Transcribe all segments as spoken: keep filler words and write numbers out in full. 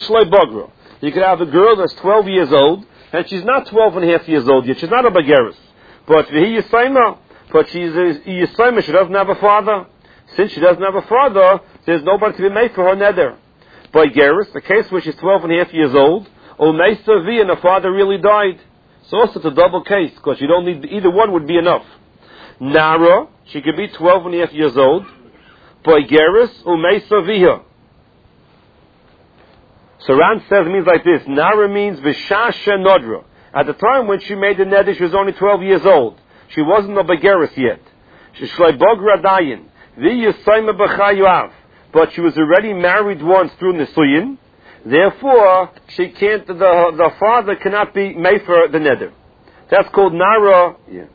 Shloi Bogra. You could have a girl that's twelve years old, and she's not twelve and a half years old yet. She's not a Bageris. But V'hi Yisayma. But she's a Yisayma. She doesn't have a father. Since she doesn't have a father, there's nobody to be made for her nether. Bageris, the case where she's twelve and a half years old, Umeisa Vi, and her father really died. So also it's a double case, because you don't need, either one would be enough. Nara, she could be twelve and a half years old. Bageris, Umeisa Viha. So Ran says, it means like this. Nara means Vishasha Nodra. At the time when she made the neder, she was only twelve years old. She wasn't a Bageris yet. She Shloi Bogra Dayin. V'yisayma b'chayav. But she was already married once through Nisuyin. Therefore, she can't, the, the father cannot be made for the neder. That's called Nara. Yeah.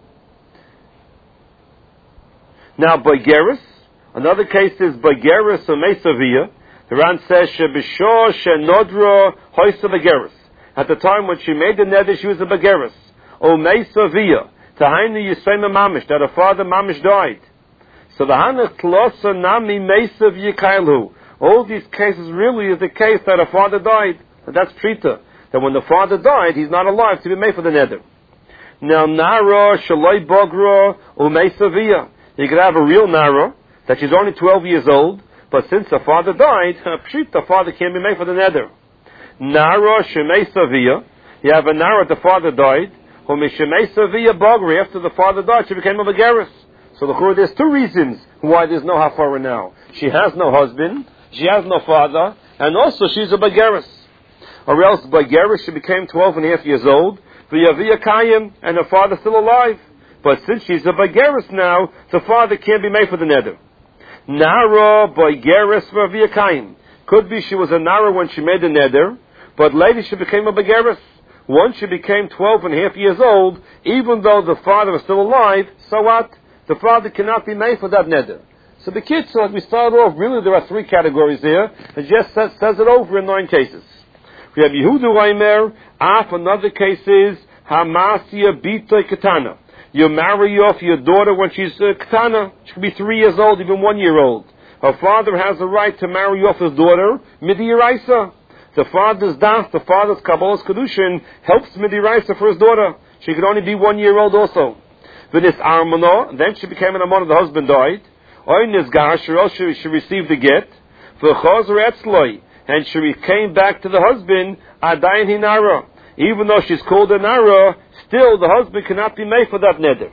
Now, Bageris. Another case is Bageris or Mesavia. The Ran says, Shebishor Shenodra Hoysa Bageris. At the time when she made the neder, she was a Bageris. O Mesavia. Tahaini Yisayma Mamish. That her father Mamish died. So the Hanach Tlosa Nami Mesav Yikailhu. All these cases really is the case that her father died. And that's Trita. That when the father died, he's not alive to be made for the neder. Now, Nara, Shaloi Bogra, Umesavia. You could have a real Nara, that she's only twelve years old, but since her father died, Pshit, the father can't be made for the neder. Nara, Shemesavia. You have a Nara, the father died. Umeshemesavia Bogra. After the father died, she became a Bageris. So the there's two reasons why there's no Hafara now. She has no husband, she has no father, and also she's a Bageris. Or else Bageris, she became twelve and a half years old, V'yavia Kayim, and her father's still alive. But since she's a Bageris now, the father can't be made for the neder. Nara Bageris V'yavia Kayim. Could be she was a Nara when she made the neder, but later she became a Bageris. Once she became twelve and a half years old, even though the father was still alive, so what? The father cannot be made for that neder. So the kids, so as we started off, really there are three categories there. It just says, says it over in nine cases. We have Yehuda Reimer. Af, another case is Hamasia Bita Katana. You marry off your daughter when she's uh, Katana. She could be three years old, even one year old. Her father has a right to marry off his daughter, Midiraisa. The father's das, the father's Kabbalah's Kedushin, helps Midiraisa for his daughter. She could only be one year old also. V'nis armano, then she became an amon, the husband died. Oynis gash, or else she, she received the get. V'chozer etzloi, and she came back to the husband, adayin hinara. Even though she's called a nara, still the husband cannot be made for that neder.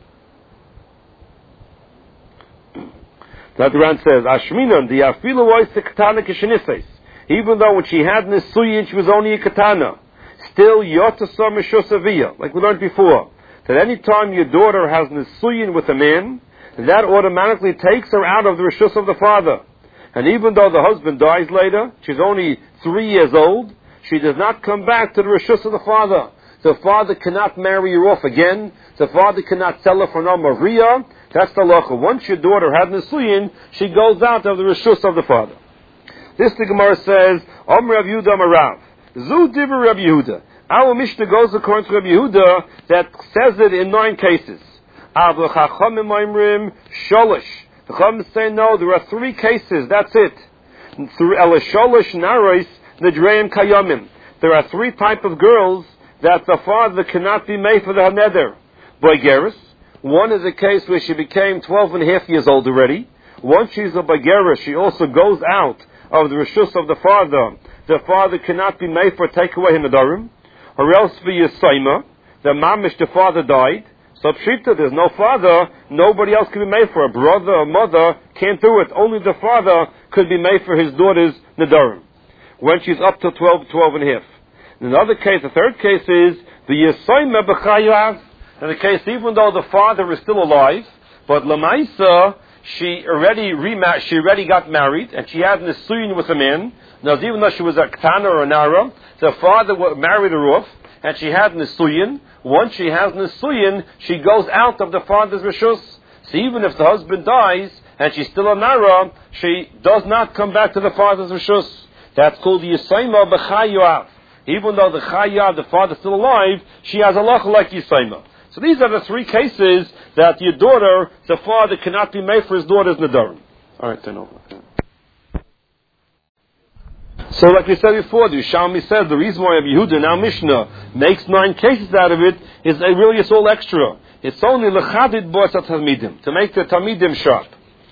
That the Ran says, Ashminan, the afilu voice the katana kishenises. Even though when she had nisuyin, she was only a katana. Still, yotasar mishosaviyah, like we learned before. That any time your daughter has nisuyin with a man, that automatically takes her out of the rishus of the father. And even though the husband dies later, she's only three years old, she does not come back to the rishus of the father. The father cannot marry her off again. The father cannot sell her for no maria. That's the lacha. Once your daughter had nisuyin, she goes out of the rishus of the father. This the Gemara says, Om Rav Yehuda Amarav. Zu diver Rav Yehuda. Our Mishnah goes according to Rabbi Yehuda that says it in nine cases. The Chacham say no, there are three cases, that's it. There are three type of girls that the father cannot be made for the neder. Bageris. One is a case where she became twelve and a half years old already. Once she's a Bageris, she also goes out of the rishus of the father. The father cannot be made for take away Hinedarim. Or else for Yisayma, the mamish, the father died. So Pshita, there's no father, nobody else can be made for. A brother or mother can't do it. Only the father could be made for his daughter's Nedarim. When she's up to twelve, twelve and a half. In another case, the third case is the Yisayma B'chayav. In the case, even though the father is still alive, but Lamaisa, she already remar- she already got married, and she had nisuyin with a man. Now, even though she was a Ketana or a Nara, the father married her off, and she had nisuyin. Once she has nisuyin, she goes out of the father's rishus. So even if the husband dies, and she's still a Nara, she does not come back to the father's rishus. That's called the Yisayma B'chayav. Even though the Chayav, the father is still alive, she has a lacha like Yisayma. So these are the three cases that your daughter, the father cannot be made for his daughter's Nedarim. All right, turn over. So like we said before, the Yerushalmi says the reason why Rabbi Yehuda, now Mishnah, makes nine cases out of it is that really it's all extra. It's only lechadid boas talmidim, to make the talmidim sharp.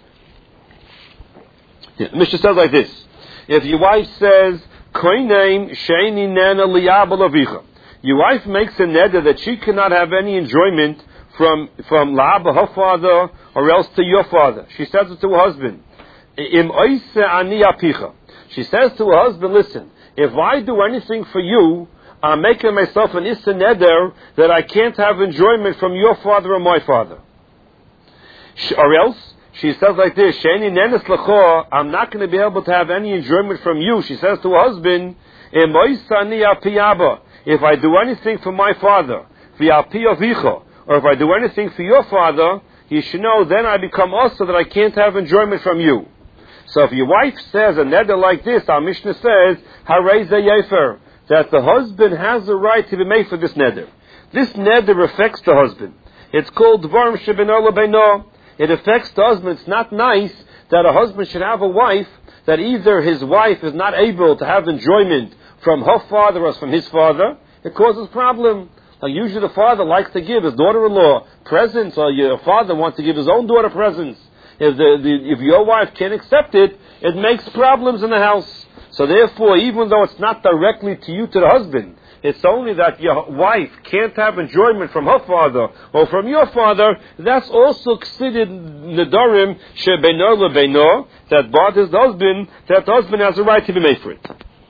Yeah, the Mishnah says like this: if your wife says, "Koineim sheini nana liyabel avicha," your wife makes a neder that she cannot have any enjoyment from from la'aba her father or else to your father. She says it to her husband. Im oise ani apicha. She says to her husband, listen, if I do anything for you, I'm making myself an issa neder that I can't have enjoyment from your father or my father. Or else, she says like this, Sheini nenes lecho, I'm not going to be able to have any enjoyment from you. She says to her husband, Im oise ani apiyaba. If I do anything for my father, v'api avicha, or if I do anything for your father, you should know then I become also that I can't have enjoyment from you. So if your wife says a neder like this, our Mishnah says, Harei ze yefer, that the husband has the right to be made for this neder. This neder affects the husband. It's called dvarim shebeno lebeino. It affects the husband. It's not nice that a husband should have a wife that either his wife is not able to have enjoyment from her father or from his father. It causes problem. Like usually the father likes to give his daughter-in-law presents, or your father wants to give his own daughter presents. If, the, the, if your wife can't accept it, it makes problems in the house. So therefore, even though it's not directly to you, to the husband, it's only that your wife can't have enjoyment from her father or from your father, that's also considered nedarim shebeino lebeino, that bothers the husband, that the husband has a right to be made for it.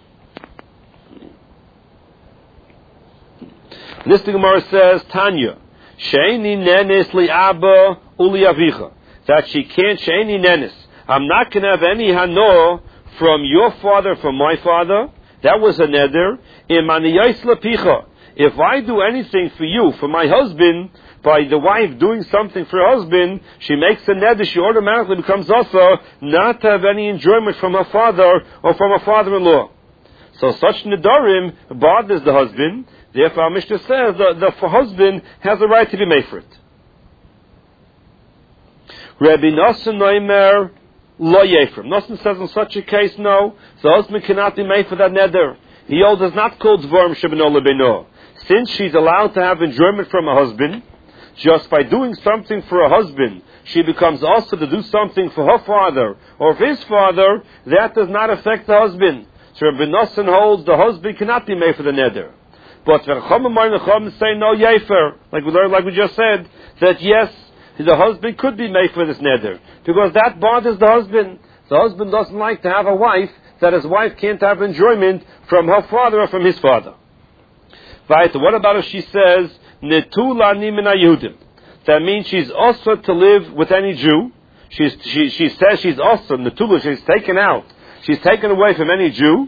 This the Gemara says, Tanya, sheini nenes li'aba uli avicha, that she can't, sheini nenes, I'm not going to have any hano from your father, from my father. That was a neder. Imaniyais lapicha, if I do anything for you, for my husband, by the wife doing something for her husband, she makes a neder, she automatically becomes also not to have any enjoyment from her father or from her father-in-law. So such nedarim bothers the husband. Therefore, our Mishnah says that the husband has a right to be made for it. Rabbi Nosson Noimer lo yefrim. Nosson says in such a case, no, the husband cannot be made for that neder. He holds is not called dvarim shebeno lebeino. Since she's allowed to have enjoyment from her husband, just by doing something for her husband, she becomes also to do something for her father or for his father. That does not affect the husband. So Rabbi Nosson holds the husband cannot be made for the neder. But the Chachamim say no yefer, like we learned, like we just said, that yes, the husband could be made for this neder, because that bothers the husband. The husband doesn't like to have a wife that his wife can't have enjoyment from her father or from his father. Right? What about if she says netula nimina Yehudim? That means she's also to live with any Jew. She's, she she says she's also netula. She's taken out. She's taken away from any Jew.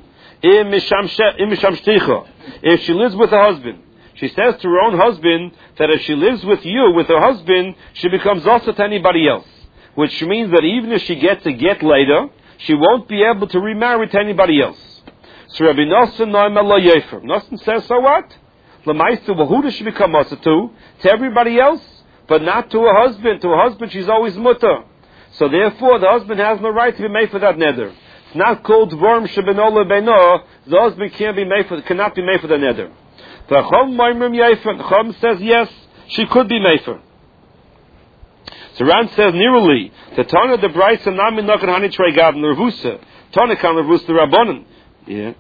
If she lives with her husband, she says to her own husband that if she lives with you, with her husband, she becomes also to anybody else. Which means that even if she gets a get later, she won't be able to remarry to anybody else. So Rabbi Nosson Noimel lo yefer. Nosson says, so what? L'maisa, well, who does she become also to? To everybody else, but not to her husband. To her husband, she's always mutter. So therefore, the husband has no right to be made for that neder. It's not called dvarim shebeno lebeino. The husband can't be made for, cannot be made for the neder. The Chum Maimrim Yefer. The Chum says yes, she could be made for. So Ran says nearly the Tana the Brayso Nami Nokan Hani Trei Gav Nervusa Tana Kan Nervusa the Rabbanon. Yeah.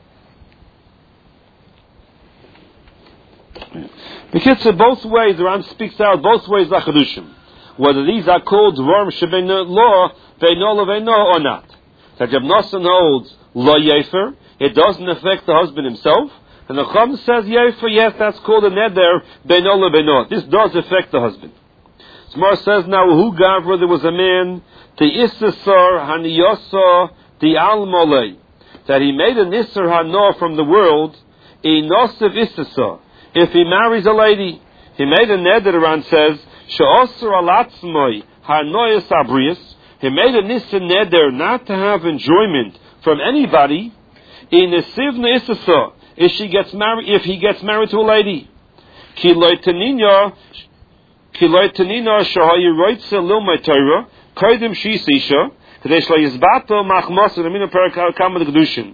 Because in both ways, the Ran speaks out both ways like Chedushim. Whether these are called dvarim shebeno lo beino lebeino or not. That Reb Nosson holds lo yefer, it doesn't affect the husband himself. And the Chum says yefer, yes, that's called a neder beino lebeino. This does affect the husband. Smar says now, who gavra, there was a man, the Issachar Haniyosa, the Almolei, that he made an Isser Hano from the world, a Nosiv Issachar. If he marries a lady, he made a neder, Ran says, She'osar Alatzmoi Hanoyas Abrius, he made a Nissan neder not to have enjoyment from anybody, in a Sivna Issachar, if she gets married, if he gets married to a lady. Ki Loitaninya, Ki Loitaninya Shahayi Roitze Lilmai Torah, Koidim Shisisha, Kadesh La Yizbato Machmos, and Amina Perakam the Kedushin.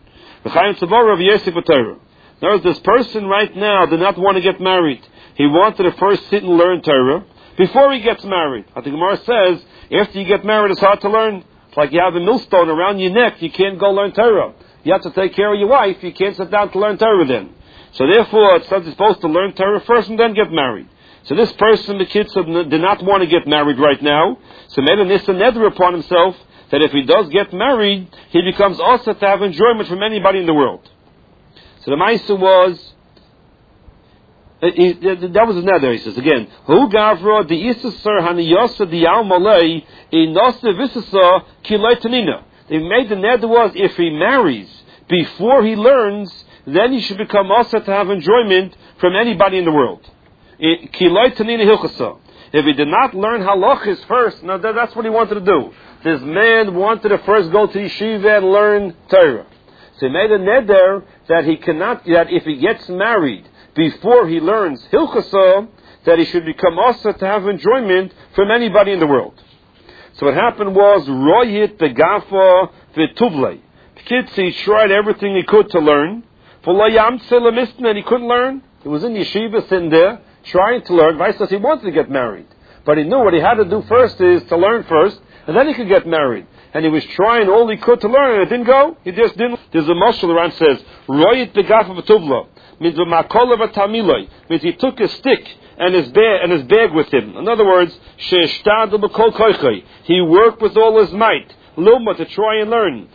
Notice this person right now did not want to get married. He wanted to first sit and learn Torah before he gets married. I think Gemara says, after you get married, it's hard to learn. It's like you have a millstone around your neck. You can't go learn Torah. You have to take care of your wife. You can't sit down to learn Torah then. So therefore, it's supposed to learn Torah first and then get married. So this person, the kids, did not want to get married right now. So made a nissa neder upon himself that if he does get married, he becomes also to have enjoyment from anybody in the world. So the Maisa was, he, that was his nether, he says again, Hu gavra di isasar haniyasa di al malay inasa visasa kilay tanina. They made the nether was if he marries before he learns, then he should become also to have enjoyment from anybody in the world. Kilay tanina hilchasa. If he did not learn halachis first, now that's what he wanted to do. This man wanted to first go to yeshiva and learn Torah. So he made a neder that he cannot, that if he gets married before he learns Hilchasa, that he should become also to have enjoyment from anybody in the world. So what happened was, Royit begafa v'tuvlei. The kid, he tried everything he could to learn. And he couldn't learn. He was in yeshiva sitting there, trying to learn. Vice says he wanted to get married. But he knew what he had to do first is to learn first, and then he could get married. And he was trying all he could to learn, and it didn't go. He just didn't. There's a mashal around says, Royit begafa v'tuvla. Means v'makolav v'tamiloi. Means he took his stick and his bag and his bag with him. In other words, she'eshtad b'kol koichai. He worked with all his might, lilma, to try and learn.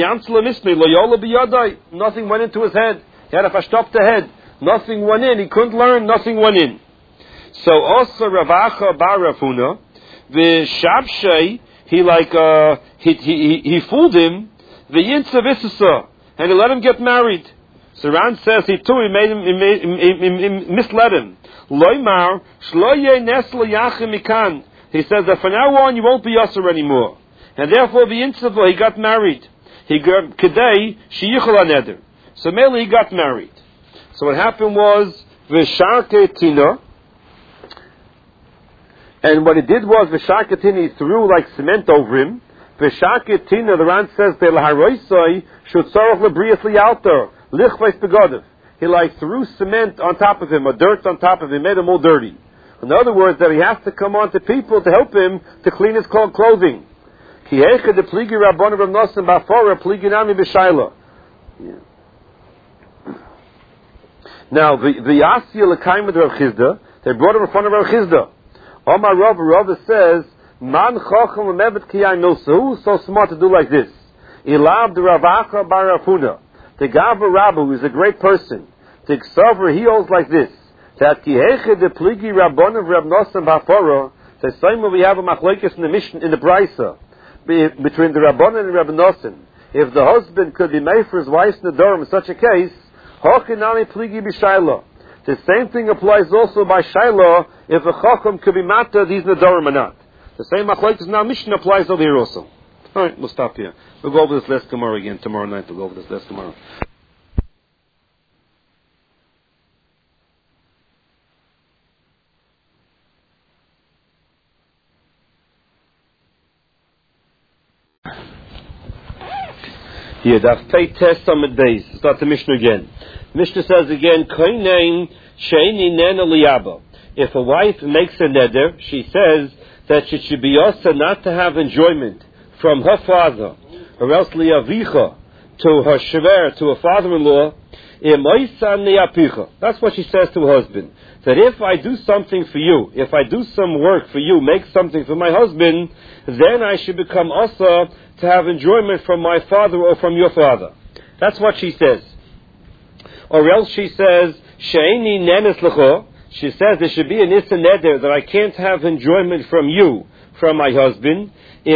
Nothing went into his head. He had a fashtop to head. Nothing went in. He couldn't learn. Nothing went in. So also Ravacha bar Rafuna, v'shabshei. He like uh, he, he he fooled him, the yinsa visasa, and he let him get married. So Ran says he too he made him he, made, he, he, he misled him. Loymar shloye nesla yachim mikan. He says that from now on you won't be yasser anymore, and therefore the yinsa he got married. He got kedei sheyichol neder. So mainly he got married. So what happened was v'sharke tina. And what he did was, V'shaketin, he threw like cement over him. V'shaketin, the Ran says, Be'laharoisoi, Shutzorach lebrias lialter, lichveis begodev. He like threw cement on top of him, or dirt on top of him, made him all dirty. In other words, that he has to come on to people to help him to clean his clothing. Ki hecha de pligi rabbon of Nosim ba'fora, pligi nami b'shayla. Now, the Yassi l'kaimad Rav Chizda, they brought him in front of Rav Chizda. Omar Rav, Rav says, Man chochem lemevet kiyai milsa. Who's so smart to do like this? Ilab de Ravacha bar Rafuna. The Gava Rabbu, who is a great person. The Xaver, he holds like this. That kiheche de pligi rabbon of Rav Nosson ba'fora. The same way we have a machlokes in the Mishnah, in the Brisa, between the Rabbanan and Rav Nosson. If the husband could be made for his wife's nedarim in such a case, hochinami pligi b'shayla. The same thing applies also by Shiloh if a Chacham could be matter these Nadarim or not. The same machlokes now Mishnah applies over here also. Alright, we'll stop here. We'll go over this last Gemara again tomorrow night. We'll go over this last Gemara. Here, that's Pei Test Summit Days. Start the Mishnah again. Mishnah says again, if a wife makes a neder, she says that she should be also not to have enjoyment from her father, or else liavicha, to her shever, to her father-in-law. That's what she says to her husband. That if I do something for you, if I do some work for you, make something for my husband, then I should become also to have enjoyment from my father or from your father. That's what she says. Or else she says, She'eni nenes lecho. She says there should be an issa neder that I can't have enjoyment from you, from my husband.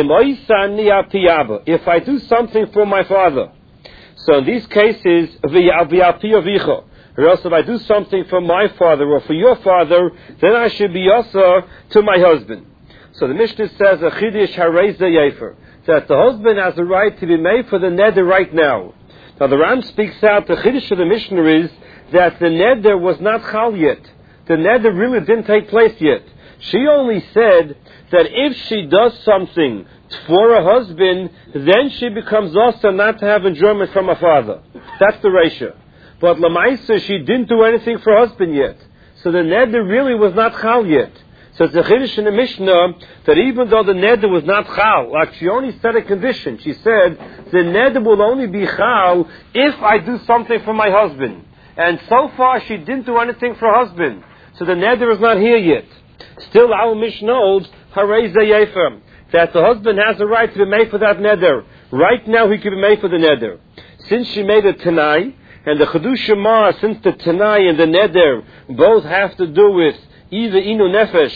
If I do something for my father. So in these cases, or else if I do something for my father or for your father, then I should be also to my husband. So the Mishnah says, that the husband has a right to be made for the neder right now. Now the Ram speaks out, the chiddush of the Mishnah is that the neder was not chal yet. The neder really didn't take place yet. She only said that if she does something for her husband, then she becomes also not to have enjoyment from her father. That's the ratio. But Lamaisa, she didn't do anything for her husband yet. So the neder really was not chal yet. So it's a chiddush in the Mishnah that even though the neder was not chal, like she only set a condition. She said, the neder will only be chal if I do something for my husband. And so far she didn't do anything for her husband. So the neder is not here yet. Still our Mishnah holds, harei zayefem, that the husband has a right to be made for that neder. Right now he can be made for the neder. Since she made a tanai, and the Chiddush Shema, since the tanai and the neder both have to do with either inu nefesh,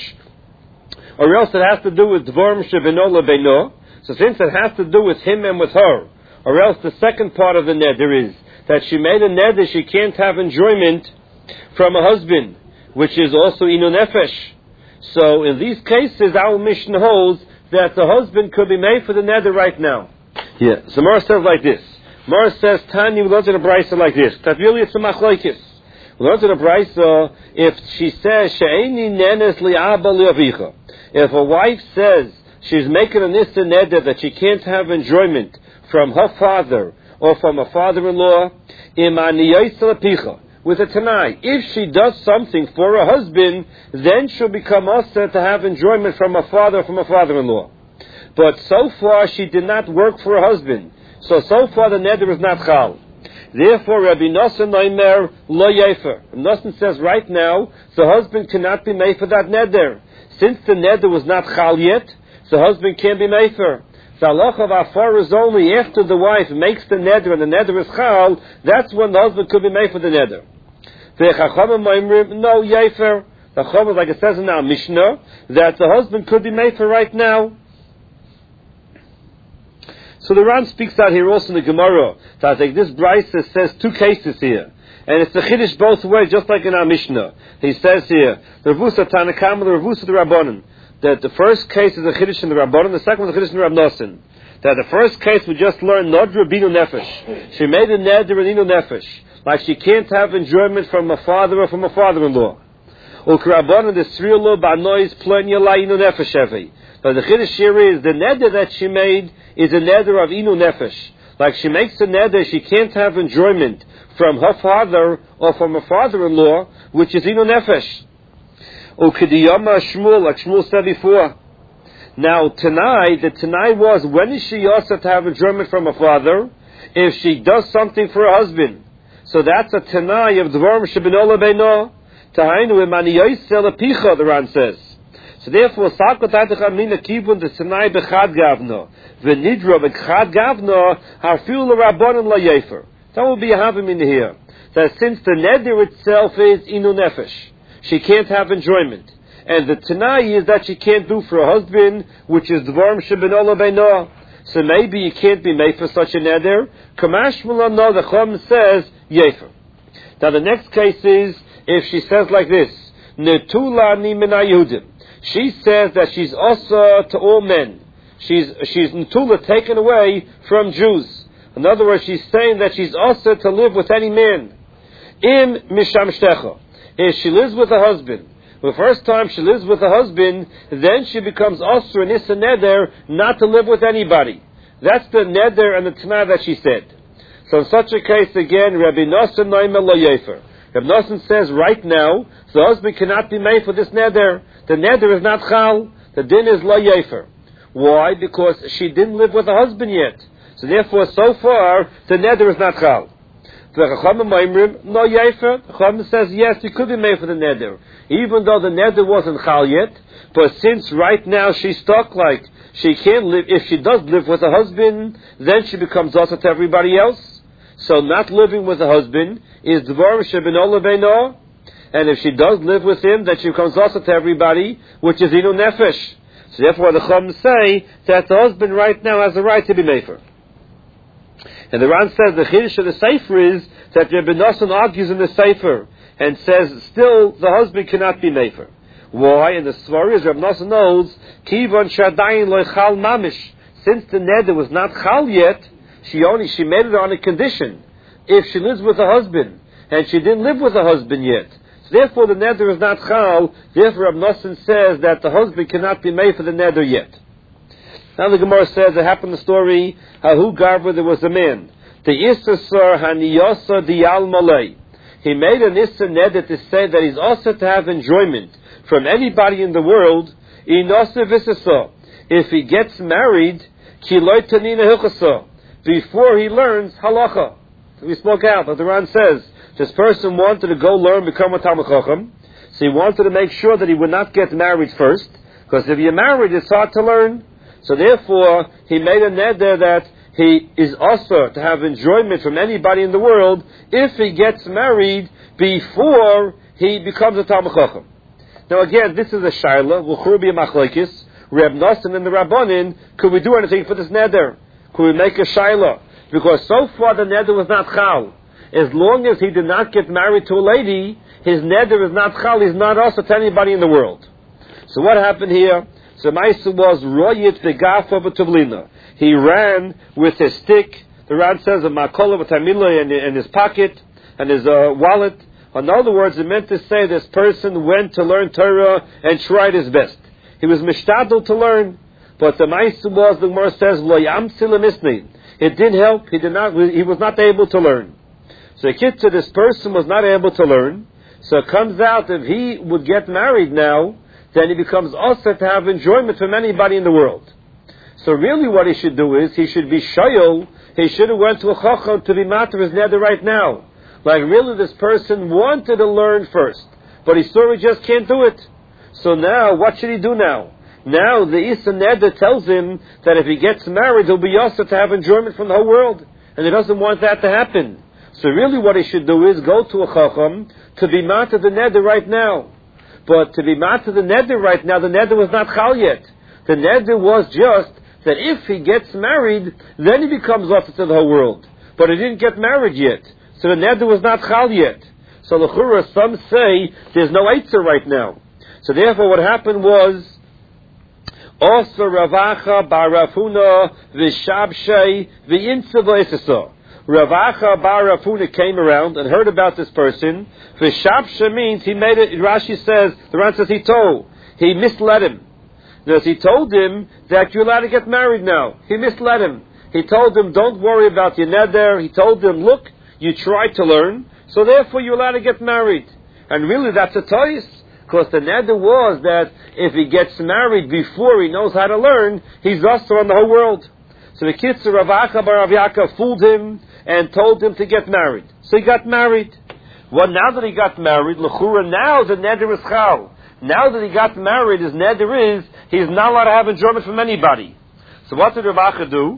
or else it has to do with dvorim shebeno lebeino. So since it has to do with him and with her, or else the second part of the neder is that she made a neder she can't have enjoyment from a husband, which is also inu nefesh. So in these cases, our Mishnah holds that the husband could be made for the neder right now. Yeah. So Mara says like this. Mara says, Tanya, we learned in a brisa like this. That really it's a machlokes. We learned in a brisa, if she says, She'eni nenes li'aba li'avicha. If a wife says she's making a nista neder that she can't have enjoyment from her father or from her father-in-law, imani picha, with a tanai, if she does something for her husband, then she'll become usher to have enjoyment from her father or from her father-in-law. But so far she did not work for her husband. So, so far the neder is not chal. Therefore, Rabbi Nosson Noimer lo yefer. Nosson says right now, the husband cannot be made for that neder. Since the neder was not chal yet, the husband can't be made for. The halacha of afar is only after the wife makes the neder and the neder is chal, that's when the husband could be made for the neder. The Chachamim Oimrim, no yefer. The Chachamim, like it says in our Mishnah, that the husband could be made for right now. So the Ran speaks out here also in the Gemara that like this brisa says two cases here, and it's a chiddush both ways, just like in our Mishnah. He says here the Revusa Tanakam, the Revusa the Rabbanon, that the first case is a chiddush in the Rabbanon, the second one is a chiddush in the Rab Nosson. That the first case we just learned Nodra Binu Nefesh. She made a neder in Inu Nefesh, like she can't have enjoyment from a father or from a father-in-law. Ukrabbanon the Srilo Banois Plenya La Inu Nefesh Evi. But the chiddush here is the neder that she made is a neder of inu nefesh. Like she makes a neder, she can't have enjoyment from her father or from her father-in-law, which is inu nefesh. Ukidiyama Shmuel, like Shmuel said before. Now, Tanai, the Tanai was, when is she also to have enjoyment from her father? If she does something for her husband. So that's a Tanai of Dvarim Shebeno Lebeino. Tahainu Imani Yosel Apicha, the Ran says. So therefore, Sakot Atacham Nina Kibun the Tanai Bechad Gavno. V'nidra Bechad Gavno, Harfil Rabbanon La Yefer. That will be a havim in here. That since the neder itself is inu nefesh, she can't have enjoyment. And the Tanai is that she can't do for her husband, which is Dvarim Shebeno Lebeino. So maybe you can't be made for such a neder. Kamash Mula no, the Chum says, Yefer. Now the next case is, if she says like this, Netula ni min Yehudim. She says that she's also to all men. She's she's Netula, taken away from Jews. In other words, she's saying that she's also to live with any man. Im misham shtecha. If she lives with a husband, the first time she lives with a husband, then she becomes also an issa neder not to live with anybody. That's the neder and the tanah that she said. So in such a case, again, Rabbi Nosson Noimer lo yefer. Rabbi Nosson says right now, the husband cannot be made for this neder. The neder is not chal. The din is lo yefer. Why? Because she didn't live with a husband yet. So therefore, so far, the neder is not chal. The Chachamim Oimrim, no yefer. The Chachamim says, yes, you could be made for the neder. Even though the neder wasn't chal yet, but since right now she's stuck, like, she can't live, if she does live with a husband, then she becomes also to everybody else. So not living with a husband is Dvar Shebeno Lebeino, and if she does live with him, then she becomes also to everybody, which is Inu Nefesh. So therefore the Chum say that the husband right now has a right to be mefer. And the Ran says the Chiddush of the Sefer is that Rabbi Nosson argues in the Sefer and says still the husband cannot be mefer. Why? And the Svar is Rabbi Nosson knows Kivon Shadayin Lo Chal Mamish. Since the neder was not chal yet, she only she made it on a condition. If she lives with a husband and she didn't live with a husband yet, So therefore the neder is not chal. Therefore Rav Nosson says that the husband cannot be made for the neder yet. Now the Gemara says it happened the story, Hahu Garva, there was a man. The Issasar Haniyasa Diyal Malay. He made an Issa neder to say that he's also to have enjoyment from anybody in the world. Inasa Visasa. If he gets married, Kiloi Tanina Hilchasa. Before he learns halacha. We spoke out, but the Ran says, this person wanted to go learn, become a Talmid Chacham, so he wanted to make sure that he would not get married first, because if you're married, it's hard to learn. So therefore, he made a neder that he is also to have enjoyment from anybody in the world if he gets married before he becomes a Talmid Chacham. Now again, this is a shaila, v'chur bi machlokes, Reb Nosson and the Rabbanin, could we do anything for this neder? Could we make a shaila? Because so far the neder was not chal. As long as he did not get married to a lady, his neder is not chal, he's not also to anybody in the world. So what happened here? So Maisa was royit v'gafa v'tuvlina. He ran with his stick. The Ran says a makola v'tamila in, in his pocket and his uh, wallet. In other words, it meant to say this person went to learn Torah and tried his best. He was mishtadel to learn, but the Maisa was, the Gemara says, lo yamsil misni. It didn't help. He did not. He was not able to learn. So Kitza, this person was not able to learn. So it comes out if he would get married now, then he becomes also to have enjoyment from anybody in the world. So really, what he should do is he should be shayol. He should have went to a chacham to be matter his neder right now. Like really, this person wanted to learn first, but he saw he just can't do it. So now, what should he do now? Now the Issa Neder tells him that if he gets married, he'll be also to have enjoyment from the whole world, and he doesn't want that to happen. So really, what he should do is go to a chacham to be matter the neder right now. But to be matter the neder right now, the neder was not chal yet. The neder was just that if he gets married, then he becomes also to the whole world. But he didn't get married yet, so the neder was not chal yet. So l'chura, some say there's no eitzah right now. So therefore, what happened was also Ravacha bar Rafuna v'shabshei v'intzava isasa. Ravacha bar Rafuna came around and heard about this person. V'shabsha means he made it. Rashi says, the Ran says he told, he misled him. Because he told him that you're allowed to get married now. He misled him. He told him, don't worry about your neder. He told him, look, you tried to learn, so therefore you're allowed to get married. And really, that's a toys. Because the neder was that if he gets married before he knows how to learn, he's also on the whole world. So the kids of Rav Acha bar Rav Yaakov fooled him and told him to get married. So he got married. Well, now that he got married, l'chura, now the neder is chal. Now that he got married, his neder is, he's not allowed to have enjoyment from anybody. So what did Rav Acha do?